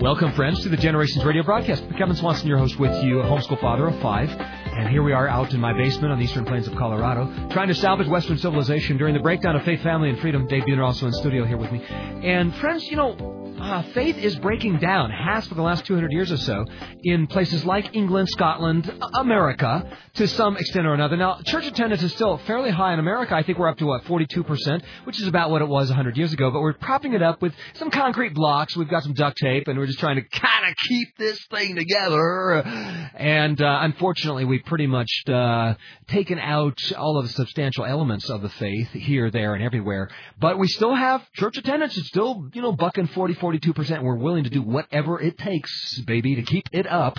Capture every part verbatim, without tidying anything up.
Welcome, friends, to the Generations Radio broadcast. Kevin Swanson, your host, with you, a homeschool father of five. And here we are out in my basement on the eastern plains of Colorado, trying to salvage Western civilization during the breakdown of faith, family, and freedom. Dave Buhner also in studio here with me. And, friends, you know, uh, faith is breaking down, has for the last two hundred years or so, in places like England, Scotland, America, to some extent or another. Now, church attendance is still fairly high in America. I think we're up to, what, forty-two percent, which is about what it was one hundred years ago. But we're propping it up with some concrete blocks. We've got some duct tape, and we're just trying to kind of keep this thing together. And uh, unfortunately, we've pretty much uh, taken out all of the substantial elements of the faith here, there, and everywhere. But we still have church attendance. It's still, you know, bucking forty, forty-two percent. We're willing to do whatever it takes, baby, to keep it up.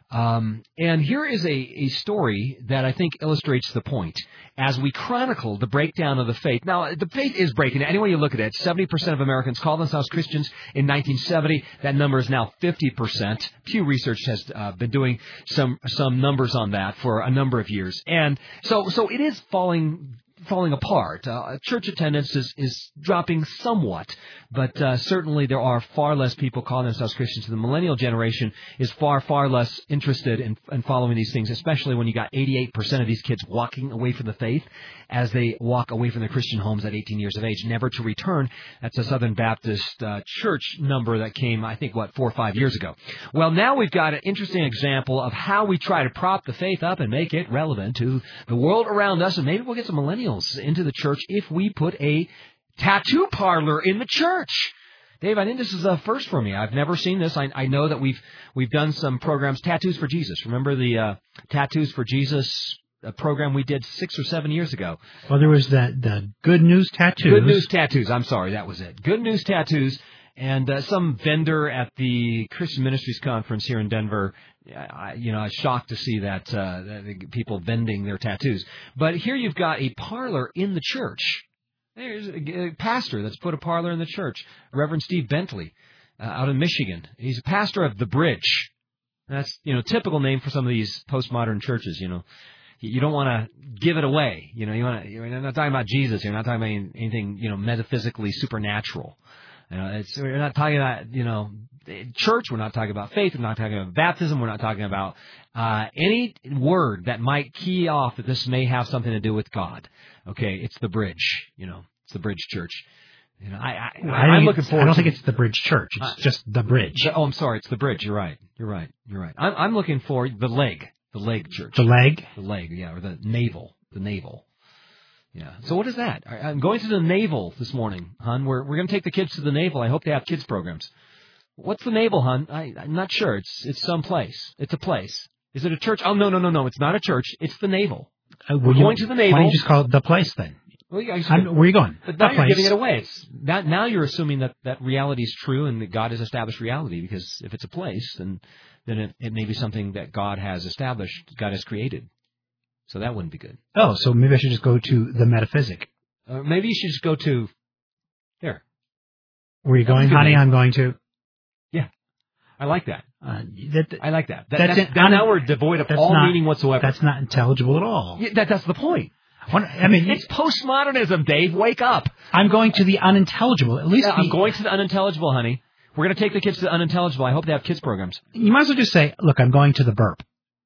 Um, and here is a, a story that I think illustrates the point as we chronicle the breakdown of the faith. Now, the faith is breaking. Any way you look at it, seventy percent of Americans called themselves Christians in nineteen seventy. That number is now fifty percent. Pew Research has uh, been doing some some numbers on that for a number of years. And so so it is falling falling apart. Uh, church attendance is, is dropping somewhat, but uh, certainly there are far less people calling themselves Christians. The millennial generation is far, far less interested in, in following these things, especially when you got eighty-eight percent of these kids walking away from the faith as they walk away from their Christian homes at eighteen years of age, never to return. That's a Southern Baptist uh, church number that came, I think, what, four or five years ago. Well, now we've got an interesting example of how we try to prop the faith up and make it relevant to the world around us, and maybe we'll get some millennials into the church if we put a tattoo parlor in the church. Dave, I think this is a first for me. I've never seen this. I, I know that we've we've done some programs, Tattoos for Jesus. Remember the uh, Tattoos for Jesus uh, program we did six or seven years ago? Well, there was that the Good News Tattoos. Good News Tattoos. I'm sorry, that was it. Good News Tattoos. And uh, some vendor at the Christian Ministries Conference here in Denver, I, you know, I was shocked to see that, uh, that people vending their tattoos. But here you've got a parlor in the church. There's a, a pastor that's put a parlor in the church, Reverend Steve Bentley, uh, out in Michigan. He's a pastor of The Bridge. That's, you know, typical name for some of these postmodern churches, you know. You don't want to give it away. You know, you want to, you're not talking about Jesus. You're not talking about anything, you know, metaphysically supernatural. You know, it's, we're not talking about, you know, church. We're not talking about faith. We're not talking about baptism. We're not talking about uh, any word that might key off that this may have something to do with God. Okay, it's The Bridge. You know, it's The Bridge Church. You know, I, I, I I'm looking forward. I don't to, think it's The Bridge Church. It's uh, just The Bridge. The, oh, I'm sorry. It's The Bridge. You're right. You're right. You're right. I'm, I'm looking for the leg. The leg church. The leg. The leg. Yeah, or the navel. The navel. Yeah. So what is that? I'm going to the navel this morning, hon. We're we're going to take the kids to the navel. I hope they have kids programs. What's the navel, hon? I, I'm not sure. It's it's some place. It's a place. Is it a church? Oh no no no no. It's not a church. It's the navel. Uh, we're you, going to the navel. Why don't you just call it the place then? Well, yeah, I'm, where are you going? But now the you're place. giving it away. It's that now you're assuming that, that reality is true and that God has established reality. Because if it's a place, then then it, it may be something that God has established. God has created. So that wouldn't be good. Oh, so maybe I should just go to the metaphysic. Uh, maybe you should just go to here. Where are you going, honey? I'm going to. Yeah, I like that. Uh, that I like that. that that's that's, that, now we're devoid of all not, meaning whatsoever. That's not intelligible at all. Yeah, that, that's the point. When, I mean, it's postmodernism, Dave. Wake up. I'm going to the unintelligible. At least yeah, the, I'm going to the unintelligible, honey. We're going to take the kids to the unintelligible. I hope they have kids programs. You might as well just say, look, I'm going to the burp.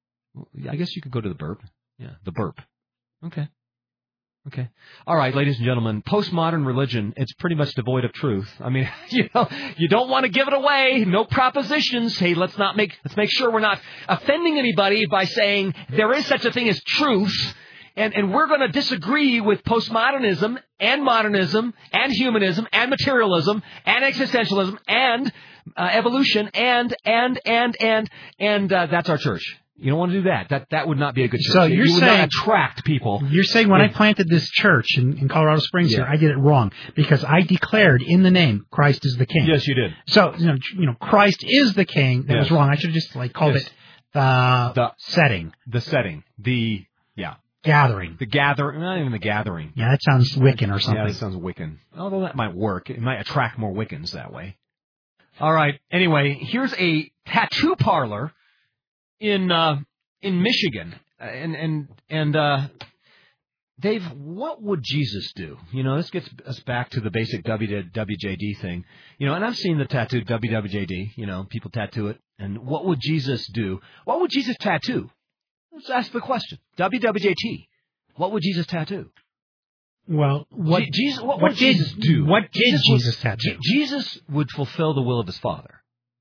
I guess you could go to the burp. Yeah, the burp. Okay. Okay. All right, ladies and gentlemen, postmodern religion, it's pretty much devoid of truth. I mean, you know, you don't want to give it away. No propositions. Hey, let's not make, let's make sure we're not offending anybody by saying there is such a thing as truth. And, and we're going to disagree with postmodernism and modernism and humanism and materialism and existentialism and uh, evolution and, and, and, and, and uh, that's our church. You don't want to do that. That that would not be a good church. So you're you would saying not attract people. You're saying when yeah. I planted this church in, in Colorado Springs yeah. here, I did it wrong because I declared in the name Christ is the King. Yes, you did. So you know, you know Christ is the King. That yes. was wrong. I should have just like called yes. it the, the setting. The setting. The yeah. Gathering. The gathering. Not even the gathering. Yeah, that sounds Wiccan or something. Yeah, that sounds Wiccan. Although that might work. It might attract more Wiccans that way. All right. Anyway, here's a tattoo parlor in. Uh, In Michigan, and and and uh, Dave, what would Jesus do? You know, this gets us back to the basic W W J D thing. You know, and I've seen the tattoo W W J D. You know, people tattoo it. And what would Jesus do? What would Jesus tattoo? Let's ask the question. W W J T. What would Jesus tattoo? Well, what, Je- Jesus, what, what would did, Jesus do? What did Jesus, Jesus would, tattoo? Jesus would fulfill the will of his Father.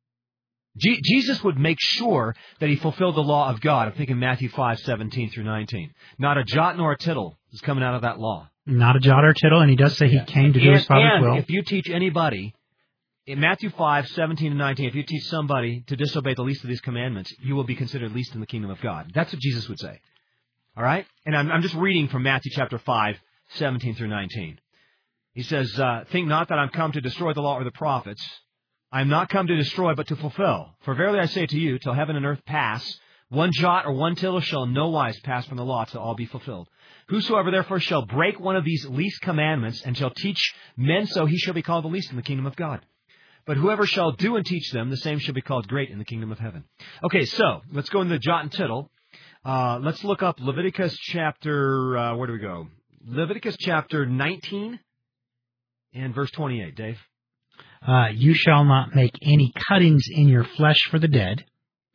G- Jesus would make sure that he fulfilled the law of God. I'm thinking Matthew five, seventeen through nineteen. Not a jot nor a tittle is coming out of that law. Not a jot or a tittle, and he does say he came to do and, his Father's and will. if you teach anybody, in Matthew five, seventeen and nineteen, if you teach somebody to disobey the least of these commandments, you will be considered least in the kingdom of God. That's what Jesus would say. All right? And I'm, I'm just reading from Matthew chapter five, seventeen through nineteen. He says, uh, think not that I'm come to destroy the law or the prophets. I am not come to destroy, but to fulfill. For verily I say to you, till heaven and earth pass, one jot or one tittle shall in no wise pass from the law till all be fulfilled. Whosoever therefore shall break one of these least commandments, and shall teach men so, he shall be called the least in the kingdom of God. But whoever shall do and teach them, the same shall be called great in the kingdom of heaven. Okay, so let's go into the jot and tittle. Uh, let's look up Leviticus chapter, uh, where do we go? Leviticus chapter nineteen and verse twenty-eight, Dave. Uh, you shall not make any cuttings in your flesh for the dead,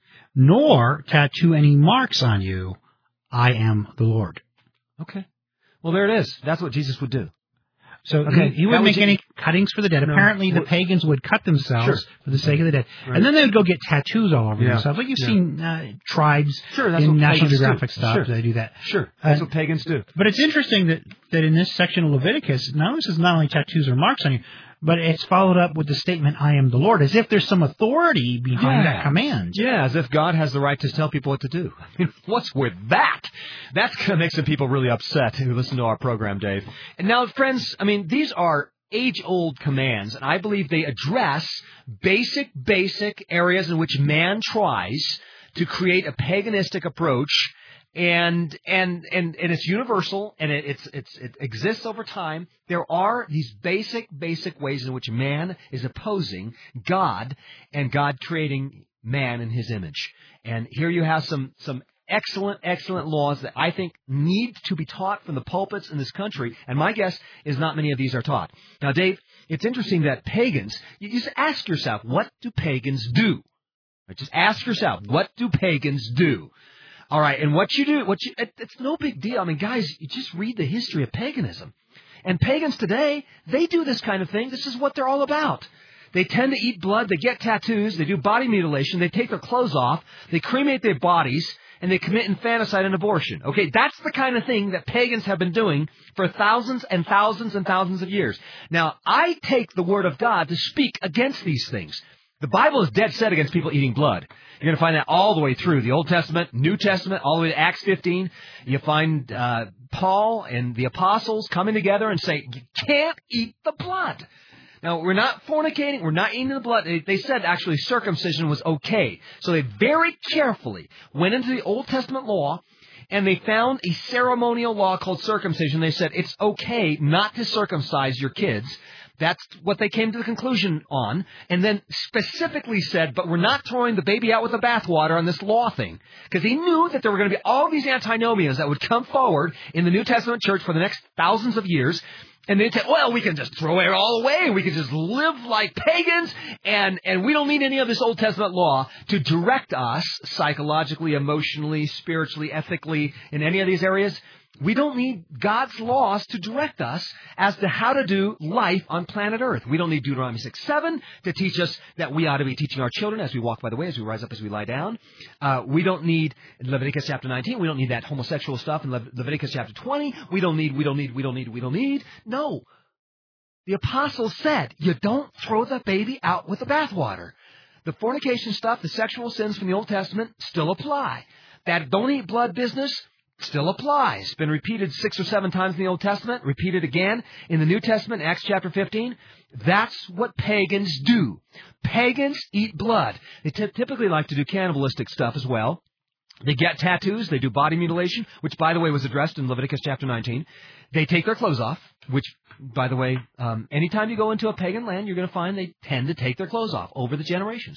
nor tattoo any marks on you. I am the Lord. Okay. Well, there it is. That's what Jesus would do. So okay. he, he wouldn't make you... any cuttings for the dead. No. Apparently, the pagans would cut themselves sure. for the sake of the dead. Right. And then they would go get tattoos all over yeah. themselves. Like you've yeah. seen uh, tribes sure, that's in what National Geographic do. stuff. Sure. They do that. Sure. That's uh, what pagans do. But it's interesting that, that in this section of Leviticus, not only says not only tattoos or marks on you, but it's followed up with the statement, I am the Lord, as if there's some authority behind yeah. that command. Yeah, as if God has the right to tell people what to do. I mean, what's with that? That's going to make some people really upset who listen to our program, Dave. And now, friends, I mean, these are age-old commands, and I believe they address basic, basic areas in which man tries to create a paganistic approach. And and and and it's universal, and it, it's it's it exists over time. There are these basic basic ways in which man is opposing God, and God creating man in His image. And here you have some some excellent excellent laws that I think need to be taught from the pulpits in this country. And my guess is not many of these are taught. Now, Dave, it's interesting that pagans. You just ask yourself, what do pagans do? Just ask yourself, what do pagans do? All right, and what you do, what you, it, it's no big deal. I mean, guys, you just read the history of paganism. And pagans today, they do this kind of thing. This is what they're all about. They tend to eat blood, they get tattoos, they do body mutilation, they take their clothes off, they cremate their bodies, and they commit infanticide and abortion. Okay, that's the kind of thing that pagans have been doing for thousands and thousands and thousands of years. Now, I take the Word of God to speak against these things. The Bible is dead set against people eating blood. You're going to find that all the way through the Old Testament, New Testament, all the way to Acts fifteen. You find uh, Paul and the apostles coming together and saying, you can't eat the blood. Now, we're not fornicating. We're not eating the blood. They, they said, actually, circumcision was okay. So they very carefully went into the Old Testament law, and they found a ceremonial law called circumcision. They said, it's okay not to circumcise your kids. That's what they came to the conclusion on, and then specifically said, but we're not throwing the baby out with the bathwater on this law thing. Because he knew that there were going to be all these antinomians that would come forward in the New Testament church for the next thousands of years. And they'd say, well, we can just throw it all away. We can just live like pagans, and, and we don't need any of this Old Testament law to direct us psychologically, emotionally, spiritually, ethically, in any of these areas. We don't need God's laws to direct us as to how to do life on planet Earth. We don't need Deuteronomy six seven to teach us that we ought to be teaching our children as we walk by the way, as we rise up, as we lie down. Uh, we don't need Leviticus chapter nineteen. We don't need that homosexual stuff in Le- Leviticus chapter twenty. We don't need, we don't need, we don't need, we don't need. No. The apostles said, you don't throw the baby out with the bathwater. The fornication stuff, the sexual sins from the Old Testament still apply. That don't eat blood business still applies. It's been repeated six or seven times in the Old Testament, repeated again in the New Testament, Acts chapter fifteen. That's what pagans do. Pagans eat blood. They t- typically like to do cannibalistic stuff as well. They get tattoos. They do body mutilation, which, by the way, was addressed in Leviticus chapter nineteen. They take their clothes off, which, by the way, um, anytime you go into a pagan land, you're going to find they tend to take their clothes off over the generations.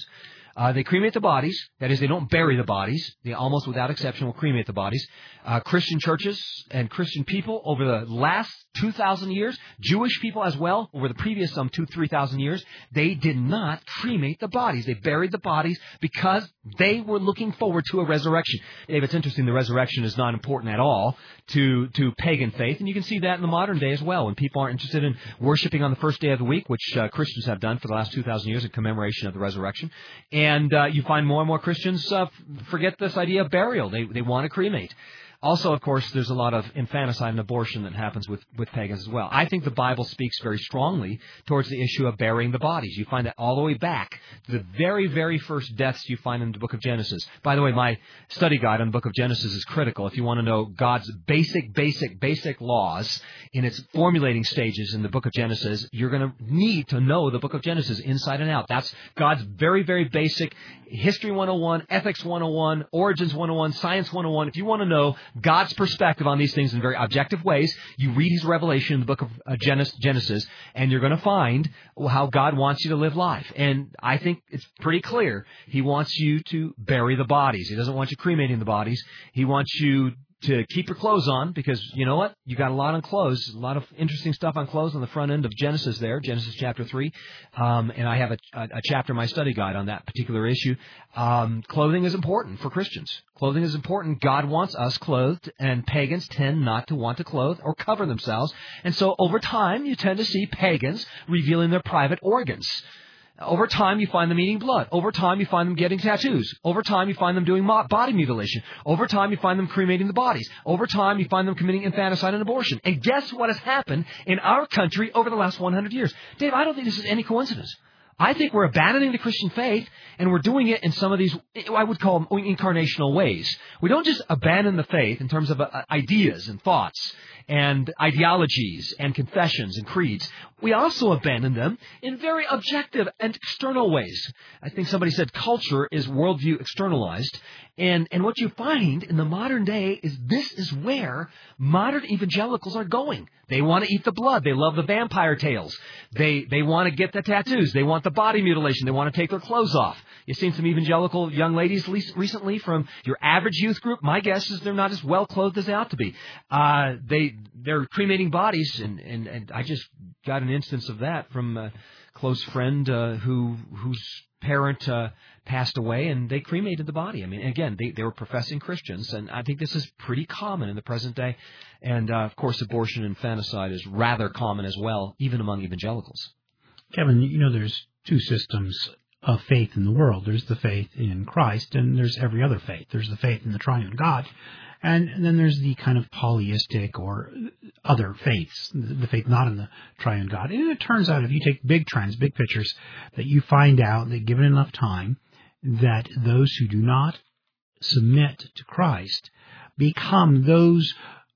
Uh, they cremate the bodies. That is, they don't bury the bodies. They almost without exception will cremate the bodies. Uh, Christian churches and Christian people over the last two thousand years, Jewish people as well, over the previous some two, three thousand years, they did not cremate the bodies. They buried the bodies because they were looking forward to a resurrection. Dave, it's interesting, the resurrection is not important at all to, to pagan faith, and you can see that in the modern day as well, when people aren't interested in worshiping on the first day of the week, which uh, Christians have done for the last two thousand years in commemoration of the resurrection. And uh, you find more and more Christians uh, forget this idea of burial. They, they want to cremate. Also, of course, there's a lot of infanticide and abortion that happens with, with pagans as well. I think the Bible speaks very strongly towards the issue of burying the bodies. You find that all the way back to the very, very first deaths you find in the book of Genesis. By the way, my study guide on the book of Genesis is critical. If you want to know God's basic, basic, basic laws in its formulating stages in the book of Genesis, you're going to need to know the book of Genesis inside and out. That's God's very, very basic History one oh one, Ethics one oh one, Origins one oh one, Science one oh one. If you want to know God's perspective on these things in very objective ways, you read His revelation in the book of uh, Genesis, and you're going to find how God wants you to live life. And I think it's pretty clear. He wants you to bury the bodies. He doesn't want you cremating the bodies. He wants you to keep your clothes on, because you know what? You got a lot on clothes, a lot of interesting stuff on clothes on the front end of Genesis there, Genesis chapter three. Um, and I have a, a, a chapter in my study guide on that particular issue. Um, clothing is important for Christians. Clothing is important. God wants us clothed, and pagans tend not to want to clothe or cover themselves. And so over time, you tend to see pagans revealing their private organs. Over time, you find them eating blood. Over time, you find them getting tattoos. Over time, you find them doing body mutilation. Over time, you find them cremating the bodies. Over time, you find them committing infanticide and abortion. And guess what has happened in our country over the last one hundred years? Dave, I don't think this is any coincidence. I think we're abandoning the Christian faith, and we're doing it in some of these, I would call them incarnational ways. We don't just abandon the faith in terms of uh, ideas and thoughts and ideologies and confessions and creeds. We also abandon them in very objective and external ways. I think somebody said culture is worldview externalized. And, and what you find in the modern day is this is where modern evangelicals are going. They want to eat the blood. They love the vampire tales. They, they want to get the tattoos. They want the body mutilation. They want to take their clothes off. You've seen some evangelical young ladies recently from your average youth group. My guess is they're not as well clothed as they ought to be. Uh, they, they're cremating bodies, and, and, and I just got an instance of that from a close friend uh, who whose parent uh, passed away, and they cremated the body. I mean, again, they, they were professing Christians, and I think this is pretty common in the present day. And, uh, of course, abortion and infanticide is rather common as well, even among evangelicals. Kevin, you know, there's two systems of faith in the world. There's the faith in Christ, and there's every other faith. There's the faith in the triune God, and, and then there's the kind of polyistic or other faiths, the faith not in the triune God. And it turns out, if you take big trends, big pictures, that you find out that given enough time, that those who do not submit to Christ become those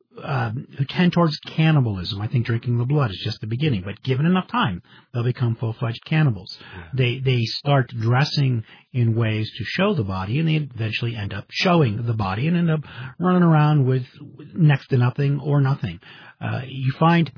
Um, who tend towards cannibalism. I think drinking the blood is just the beginning, but given enough time, they'll become full-fledged cannibals. Yeah. They they start dressing in ways to show the body, and they eventually end up showing the body and end up running around with next to nothing or nothing. Uh, you find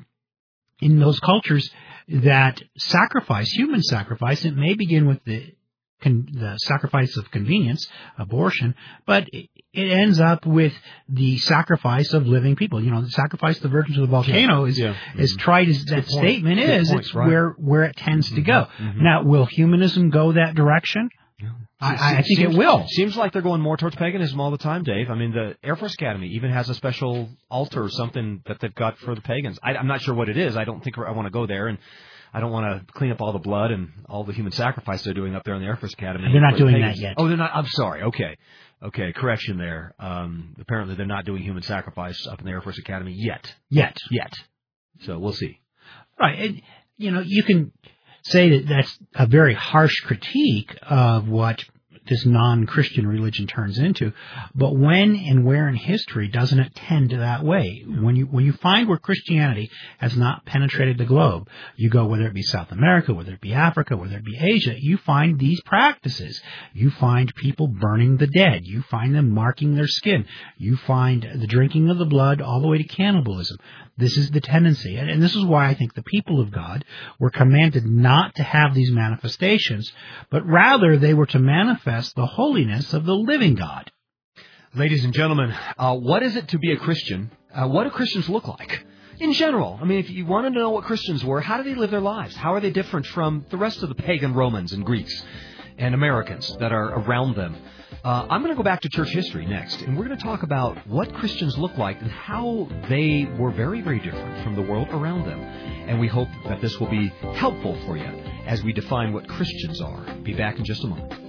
in those cultures that sacrifice, human sacrifice, it may begin with the Con, the sacrifice of convenience, abortion, but it, it ends up with the sacrifice of living people. You know, the sacrifice of the virgin to the volcano is, yeah. as mm-hmm. trite as that statement Good is, point, it's right. where, where it tends mm-hmm. to go. Mm-hmm. Now, will humanism go that direction? Yeah. I, I think seems, it will. Seems like they're going more towards paganism all the time, Dave. I mean, the Air Force Academy even has a special altar or something that they've got for the pagans. I, I'm not sure what it is. I don't think I want to go there, and I don't want to clean up all the blood and all the human sacrifice they're doing up there in the Air Force Academy. They're not doing the that yet. Oh, they're not. I'm sorry. Okay. Okay. Correction there. Um, apparently they're not doing human sacrifice up in the Air Force Academy yet. Yet. Yet. So we'll see. Right. And, you know, you can say that that's a very harsh critique of what this non-Christian religion turns into, but when and where in history doesn't it tend to that way? When you when you find where Christianity has not penetrated the globe, you go whether it be South America, whether it be Africa, whether it be Asia, you find these practices. You find people burning the dead. You find them marking their skin. You find the drinking of the blood all the way to cannibalism. This is the tendency. And, and this is why I think the people of God were commanded not to have these manifestations, but rather they were to manifest the holiness of the living God. Ladies and gentlemen, uh, what is it to be a Christian? Uh, what do Christians look like? In general, I mean, if you want to know what Christians were, how do they live their lives? How are they different from the rest of the pagan Romans and Greeks and Americans that are around them? Uh, I'm going to go back to church history next, and we're going to talk about what Christians look like and how they were very, very different from the world around them. And we hope that this will be helpful for you as we define what Christians are. Be back in just a moment.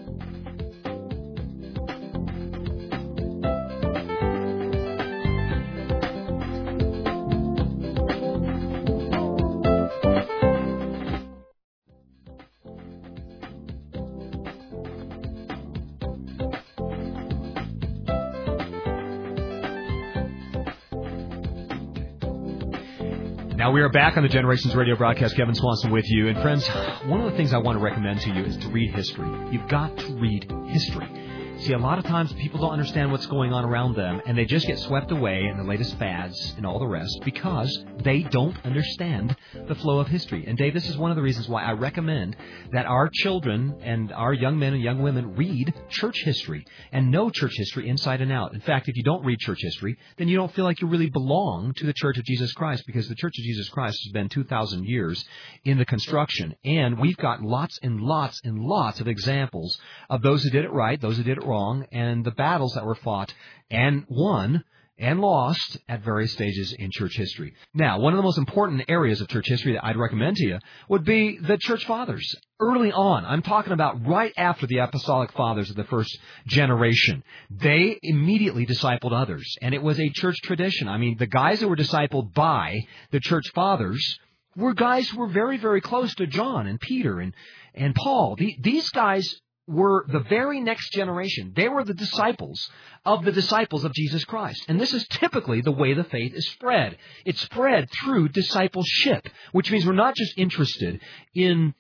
Now we are back on the Generations Radio broadcast. Kevin Swanson with you. And friends, one of the things I want to recommend to you is to read history. You've got to read history. See, a lot of times people don't understand what's going on around them, and they just get swept away in the latest fads and all the rest because they don't understand the flow of history. And Dave, this is one of the reasons why I recommend that our children and our young men and young women read church history and know church history inside and out. In fact, if you don't read church history, then you don't feel like you really belong to the Church of Jesus Christ, because the Church of Jesus Christ has been two thousand years in the construction. And we've got lots and lots and lots of examples of those who did it right, those who did it wrong, and the battles that were fought and won and lost at various stages in church history. Now, one of the most important areas of church history that I'd recommend to you would be the church fathers. Early on, I'm talking about right after the apostolic fathers of the first generation. They immediately discipled others, and it was a church tradition. I mean, the guys that were discipled by the church fathers were guys who were very, very close to John and Peter and, and Paul. The, these guys were the very next generation. They were the disciples of the disciples of Jesus Christ. And this is typically the way the faith is spread. It's spread through discipleship, which means we're not just interested in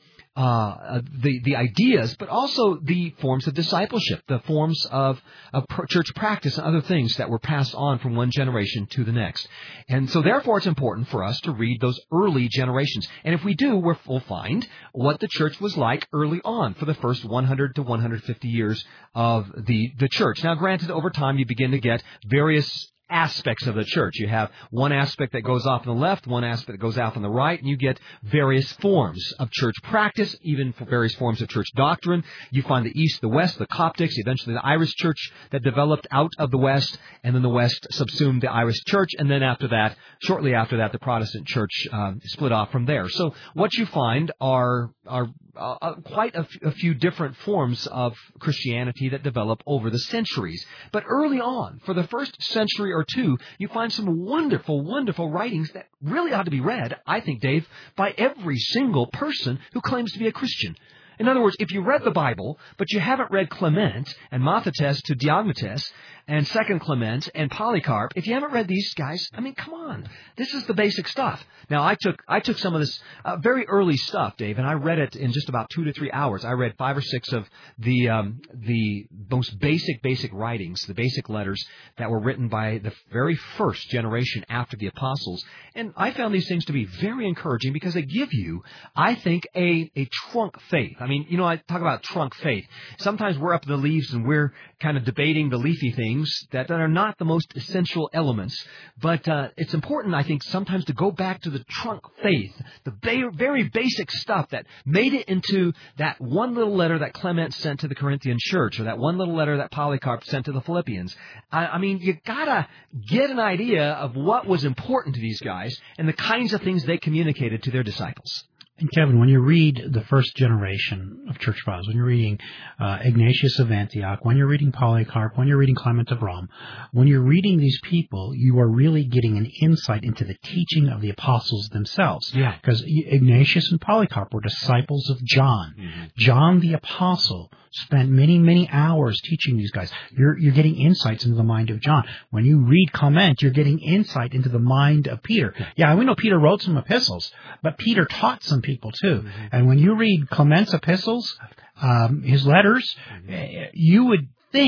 uh, the, the ideas, but also the forms of discipleship, the forms of, of church practice and other things that were passed on from one generation to the next. And so therefore it's important for us to read those early generations. And if we do, we'll find what the church was like early on for the first one hundred to one hundred fifty years of the, the church. Now, granted, over time you begin to get various aspects of the church. You have one aspect that goes off on the left, one aspect that goes off on the right, and you get various forms of church practice, even for various forms of church doctrine. You find the East, the West, the Coptics, eventually the Irish church that developed out of the West, and then the West subsumed the Irish church, and then after that, shortly after that, the Protestant church um, split off from there. So what you find are are uh, quite a, f- a few different forms of Christianity that develop over the centuries. But early on, for the first century or two, you find some wonderful, wonderful writings that really ought to be read, I think, Dave, by every single person who claims to be a Christian. In other words, if you read the Bible, but you haven't read Clement and Mathetes to Diognetus and Second Clement and Polycarp, if you haven't read these guys, I mean, come on. This is the basic stuff. Now, I took I took some of this uh, very early stuff, Dave, and I read it in just about two to three hours. I read five or six of the um, the most basic, basic writings, the basic letters that were written by the very first generation after the apostles. And I found these things to be very encouraging because they give you, I think, a, a trunk faith. I mean, you know, I talk about trunk faith. Sometimes we're up in the leaves and we're kind of debating the leafy things that, that are not the most essential elements. But uh, it's important, I think, sometimes to go back to the trunk faith, the ba- very basic stuff that made it into that one little letter that Clement sent to the Corinthian church, or that one little letter that Polycarp sent to the Philippians. I, I mean, you gotta get an idea of what was important to these guys and the kinds of things they communicated to their disciples. And Kevin, when you read the first generation of church fathers, when you're reading uh, Ignatius of Antioch, when you're reading Polycarp, when you're reading Clement of Rome, when you're reading these people, you are really getting an insight into the teaching of the apostles themselves. Yeah. Because Ignatius and Polycarp were disciples of John. Mm-hmm. John the apostle spent many, many hours teaching these guys. You're, you're getting insights into the mind of John. When you read Clement, you're getting insight into the mind of Peter. Yeah, we know Peter wrote some epistles, but Peter taught some people too. Mm-hmm. And when you read Clement's epistles, um, his letters, mm-hmm. you would think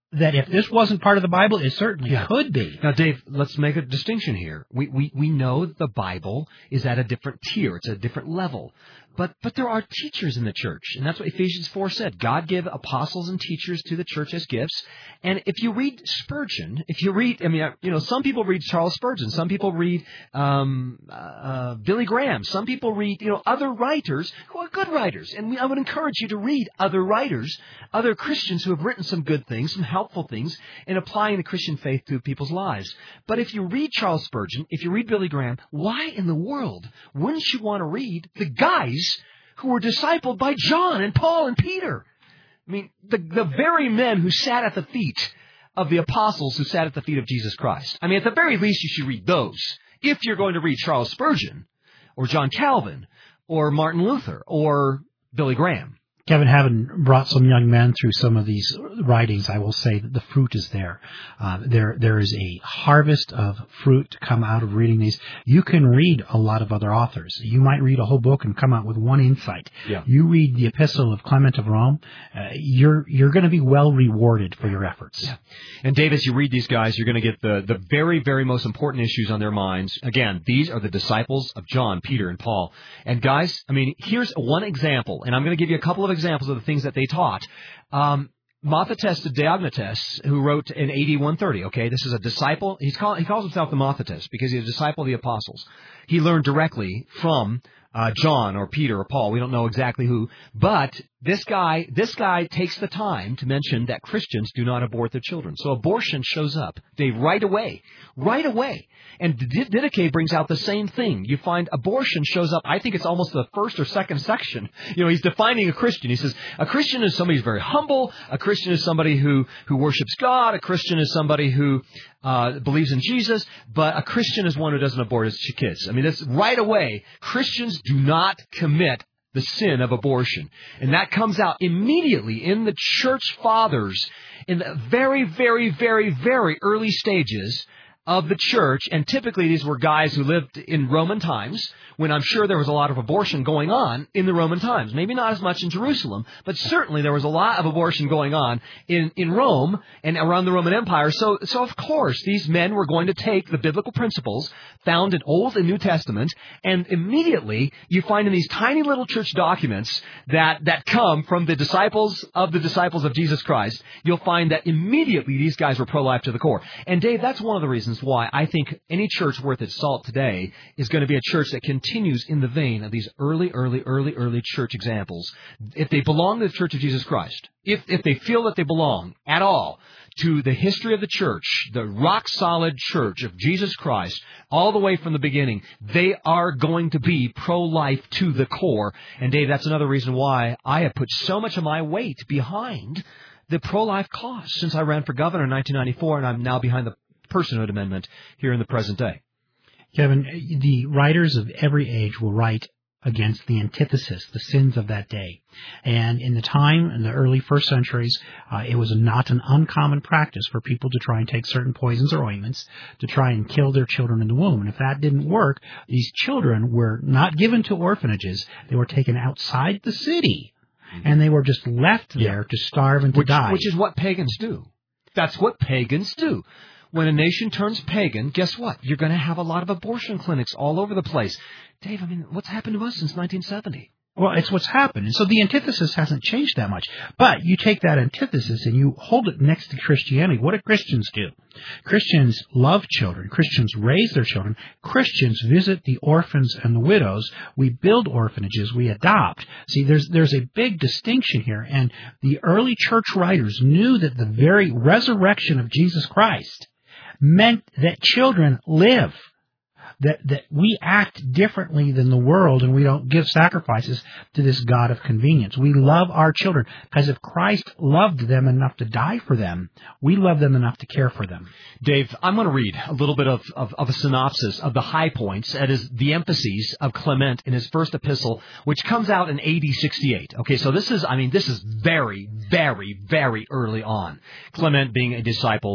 that if this wasn't part of the Bible, it certainly Yeah. could be. Now, Dave, let's make a distinction here. We, we, we know the Bible is at a different tier. It's a different level. But but there are teachers in the church, and that's what Ephesians four said. God gave apostles and teachers to the church as gifts. And if you read Spurgeon, if you read, I mean, you know, some people read Charles Spurgeon, some people read um, uh, Billy Graham, some people read, you know, other writers who are good writers. And we, I would encourage you to read other writers, other Christians who have written some good things, some helpful things in applying the Christian faith to people's lives. But if you read Charles Spurgeon, if you read Billy Graham, why in the world wouldn't you want to read the guys who were discipled by John and Paul and Peter? I mean, the, the very men who sat at the feet of the apostles who sat at the feet of Jesus Christ. I mean, at the very least, you should read those. If you're going to read Charles Spurgeon or John Calvin or Martin Luther or Billy Graham. Kevin, having brought some young men through some of these writings, I will say that the fruit is there. Uh, there, there is a harvest of fruit to come out of reading these. You can read a lot of other authors. You might read a whole book and come out with one insight. Yeah. You read the Epistle of Clement of Rome, uh, you're you're going to be well rewarded for your efforts. Yeah. And Dave, as you read these guys, you're going to get the the very, very most important issues on their minds. Again, these are the disciples of John, Peter, and Paul. And guys, I mean, here's one example, and I'm going to give you a couple of examples of the things that they taught. Um, Matthias de Diognetus, who wrote in A D one thirty, okay, this is a disciple. He's call, he calls himself the Matthias because he's a disciple of the apostles. He learned directly from uh, John or Peter or Paul. We don't know exactly who. But this guy, this guy takes the time to mention that Christians do not abort their children. So abortion shows up, Dave, right away. Right away. And Didache brings out the same thing. You find abortion shows up, I think it's almost the first or second section. You know, he's defining a Christian. He says, a Christian is somebody who's very humble. A Christian is somebody who, who worships God. A Christian is somebody who uh, believes in Jesus. But a Christian is one who doesn't abort his kids. I mean, that's right away. Christians do not commit the sin of abortion. And that comes out immediately in the church fathers in the very, very, very, very early stages of the church, and typically these were guys who lived in Roman times, when I'm sure there was a lot of abortion going on in the Roman times. Maybe not as much in Jerusalem, but certainly there was a lot of abortion going on in, in Rome and around the Roman Empire. So, so of course, these men were going to take the biblical principles found in Old and New Testament, and immediately you find in these tiny little church documents that, that come from the disciples of the disciples of Jesus Christ, you'll find that immediately these guys were pro-life to the core. And Dave, that's one of the reasons why I think any church worth its salt today is going to be a church that continues in the vein of these early, early, early, early church examples. If they belong to the Church of Jesus Christ, if if they feel that they belong at all to the history of the church, the rock-solid church of Jesus Christ, all the way from the beginning, they are going to be pro-life to the core. And Dave, that's another reason why I have put so much of my weight behind the pro-life cause since I ran for governor in nineteen ninety-four, and I'm now behind the personhood amendment here in the present day. Kevin, the writers of every age will write against the antithesis, the sins of that day. And in the time, in the early first centuries, uh, it was not an uncommon practice for people to try and take certain poisons or ointments to try and kill their children in the womb. And if that didn't work, these children were not given to orphanages. They were taken outside the city, and they were just left yeah. there to starve and to which, die. Which is what pagans do. That's what pagans do. When a nation turns pagan, guess what? You're going to have a lot of abortion clinics all over the place. Dave, I mean, what's happened to us since nineteen seventy? Well, it's what's happened. And so the antithesis hasn't changed that much. But you take that antithesis and you hold it next to Christianity. What do Christians do? Christians love children. Christians raise their children. Christians visit the orphans and the widows. We build orphanages. We adopt. See, there's there's a big distinction here. And the early church writers knew that the very resurrection of Jesus Christ meant that children live. That that we act differently than the world, and we don't give sacrifices to this God of convenience. We love our children, because if Christ loved them enough to die for them, we love them enough to care for them. Dave, I'm going to read a little bit of, of, of a synopsis of the high points, that is, the emphases of Clement in his first epistle, which comes out in A D sixty-eight. Okay, so this is, I mean, this is very, very, very early on. Clement being a disciple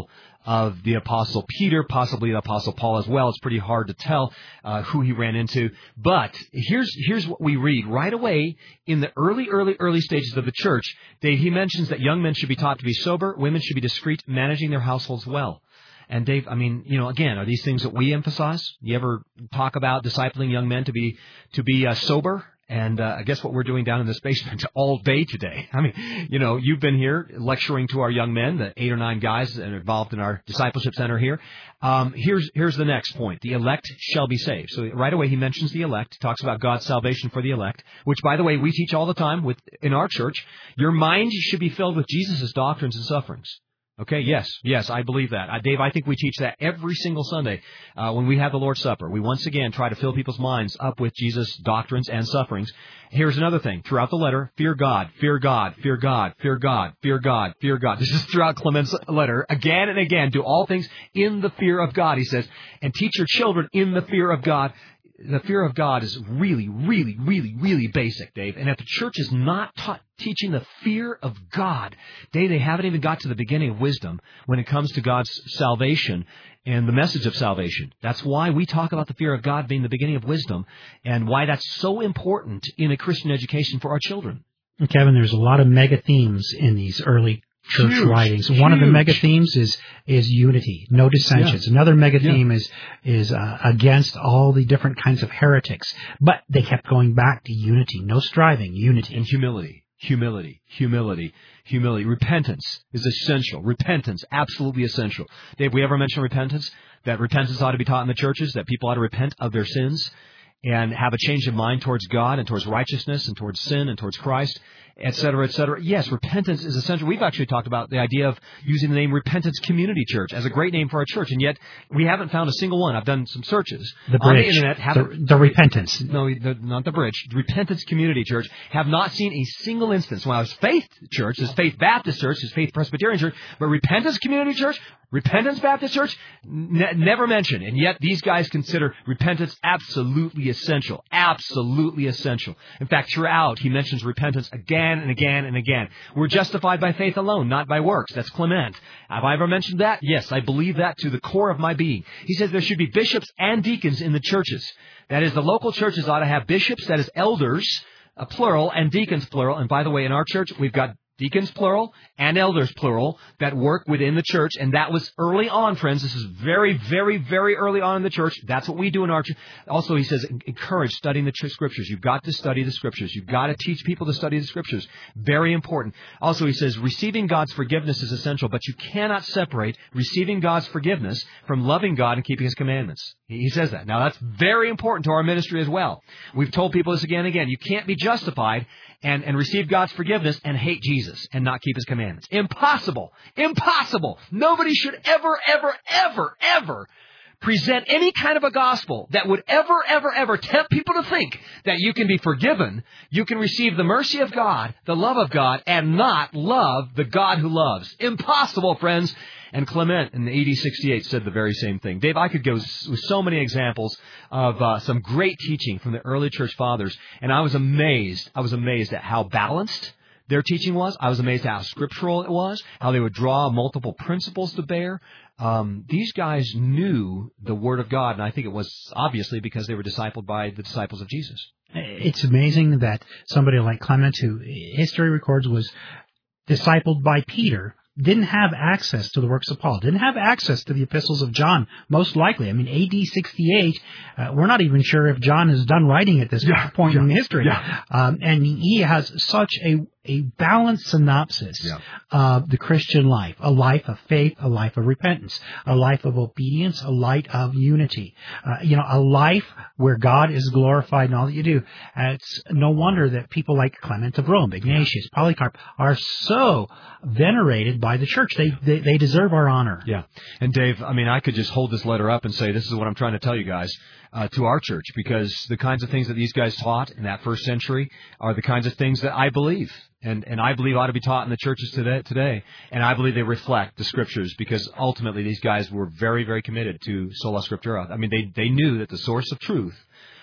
of the Apostle Peter, possibly the Apostle Paul as well. It's pretty hard to tell uh, who he ran into. But here's here's what we read right away in the early, early, early stages of the church. Dave, he mentions that young men should be taught to be sober, women should be discreet, managing their households well. And Dave, I mean, you know, again, are these things that we emphasize? You ever talk about discipling young men to be to be uh, sober? And uh, I guess what we're doing down in this basement all day today. I mean, you know, you've been here lecturing to our young men, the eight or nine guys that are involved in our discipleship center here. Um, here's here's the next point. The elect shall be saved. So right away he mentions the elect, talks about God's salvation for the elect, which, by the way, we teach all the time with in our church. Your mind should be filled with Jesus' doctrines and sufferings. Okay, yes, yes, I believe that. Uh, Dave, I think we teach that every single Sunday uh, when we have the Lord's Supper. We once again try to fill people's minds up with Jesus' doctrines and sufferings. Here's another thing. Throughout the letter, fear God, fear God, fear God, fear God, fear God, fear God. This is throughout Clement's letter. Again and again, do all things in the fear of God, he says, and teach your children in the fear of God. The fear of God is really, really, really, really basic, Dave. And if the church is not taught teaching the fear of God, Dave, they haven't even got to the beginning of wisdom when it comes to God's salvation and the message of salvation. That's why we talk about the fear of God being the beginning of wisdom and why that's so important in a Christian education for our children. And Kevin, there's a lot of mega themes in these early church huge, writings. Huge. One of the mega themes is is unity, no dissensions. Yeah. Another mega theme yeah. is is uh, against all the different kinds of heretics. But they kept going back to unity, no striving, unity. And humility, humility, humility, humility. Repentance is essential. Repentance, absolutely essential. Dave, we ever mention repentance? That repentance ought to be taught in the churches, that people ought to repent of their sins and have a change of mind towards God and towards righteousness and towards sin and towards Christ, et cetera, et cetera. Yes, repentance is essential. We've actually talked about the idea of using the name Repentance Community Church as a great name for our church, and yet we haven't found a single one. I've done some searches the on bridge. the Internet. The, the Repentance. No, the, not the bridge. Repentance Community Church. Have not seen a single instance. Well, there's Faith Church, there's Faith Baptist Church, there's Faith Presbyterian Church, but Repentance Community Church, Repentance Baptist Church, ne- never mentioned. And yet these guys consider repentance absolutely essential. Absolutely essential. In fact, throughout, he mentions repentance again and again and again. We're justified by faith alone, not by works. That's Clement. Have I ever mentioned that? Yes, I believe that to the core of my being. He says there should be bishops and deacons in the churches. That is, the local churches ought to have bishops, that is, elders, uh, plural, and deacons, plural. And by the way, in our church, we've got deacons, plural, and elders, plural, that work within the church. And that was early on, friends. This is very, very, very early on in the church. That's what we do in our church. Also, he says, encourage studying the Scriptures. You've got to study the Scriptures. You've got to teach people to study the Scriptures. Very important. Also, he says, receiving God's forgiveness is essential, but you cannot separate receiving God's forgiveness from loving God and keeping His commandments. He says that. Now, that's very important to our ministry as well. We've told people this again and again. You can't be justified and, and receive God's forgiveness and hate Jesus and not keep His commandments. Impossible. Impossible. Nobody should ever, ever, ever, ever present any kind of a gospel that would ever, ever, ever tempt people to think that you can be forgiven, you can receive the mercy of God, the love of God, and not love the God who loves. Impossible, friends. And Clement in A D sixty-eight said the very same thing. Dave, I could go with so many examples of uh, some great teaching from the early church fathers, and I was amazed. I was amazed at how balanced their teaching was. I was amazed at how scriptural it was, how they would draw multiple principles to bear. Um, these guys knew the Word of God, and I think it was obviously because they were discipled by the disciples of Jesus. It's amazing that somebody like Clement, who history records was discipled by Peter, didn't have access to the works of Paul, didn't have access to the epistles of John, most likely. I mean, A D sixty-eight, uh, we're not even sure if John is done writing at this yeah, point yeah, in history. Yeah. Um, and he has such a a balanced synopsis yeah. of the Christian life, a life of faith, a life of repentance, a life of obedience, a life of unity, uh, you know, a life where God is glorified in all that you do. Uh, it's no wonder that people like Clement of Rome, Ignatius, Polycarp are so venerated by the church. They, they, they deserve our honor. Yeah. And Dave, I mean, I could just hold this letter up and say, this is what I'm trying to tell you guys. Uh, to our church, because the kinds of things that these guys taught in that first century are the kinds of things that I believe, and, and I believe ought to be taught in the churches today, today, and I believe they reflect the Scriptures, because ultimately these guys were very, very committed to sola scriptura. I mean, they, they knew that the source of truth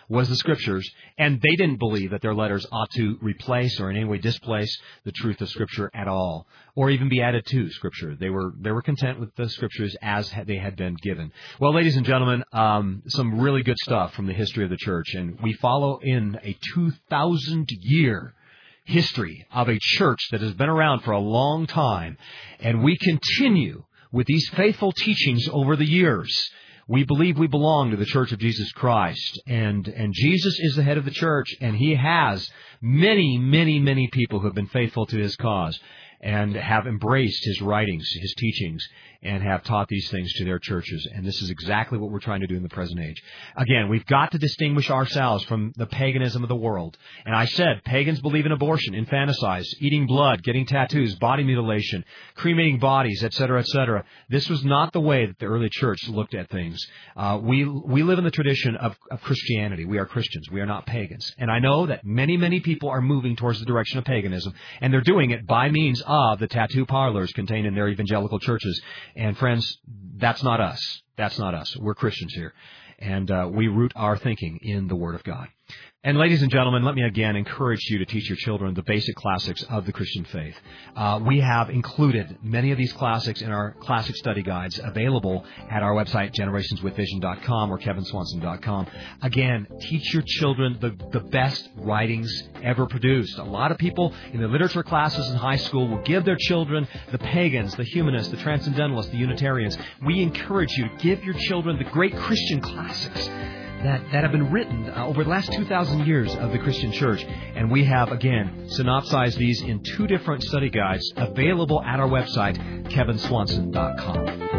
was the Scriptures, and they didn't believe that their letters ought to replace or in any way displace the truth of Scripture at all, or even be added to Scripture. They were they were content with the Scriptures as they had been given. Well, ladies and gentlemen, um, some really good stuff from the history of the church, and we follow in a two thousand year history of a church that has been around for a long time, and we continue with these faithful teachings over the years. We believe we belong to the Church of Jesus Christ, and, and Jesus is the head of the church, and He has many, many, many people who have been faithful to His cause and have embraced His writings, His teachings, and have taught these things to their churches. And this is exactly what we're trying to do in the present age. Again, we've got to distinguish ourselves from the paganism of the world. And I said, pagans believe in abortion, infanticide, eating blood, getting tattoos, body mutilation, cremating bodies, et cetera, et cetera. This was not the way that the early church looked at things. Uh, we we live in the tradition of, of Christianity. We are Christians. We are not pagans. And I know that many, many people are moving towards the direction of paganism, and they're doing it by means of the tattoo parlors contained in their evangelical churches. And friends, that's not us. That's not us. We're Christians here. And uh, we root our thinking in the Word of God. And ladies and gentlemen, let me again encourage you to teach your children the basic classics of the Christian faith. Uh, we have included many of these classics in our classic study guides available at our website, generations with vision dot com or kevin swanson dot com. Again, teach your children the, the best writings ever produced. A lot of people in the literature classes in high school will give their children the pagans, the humanists, the transcendentalists, the Unitarians. We encourage you to give your children the great Christian classics that, that have been written uh, over the last two thousand years of the Christian church. And we have, again, synopsized these in two different study guides available at our website, kevin swanson dot com.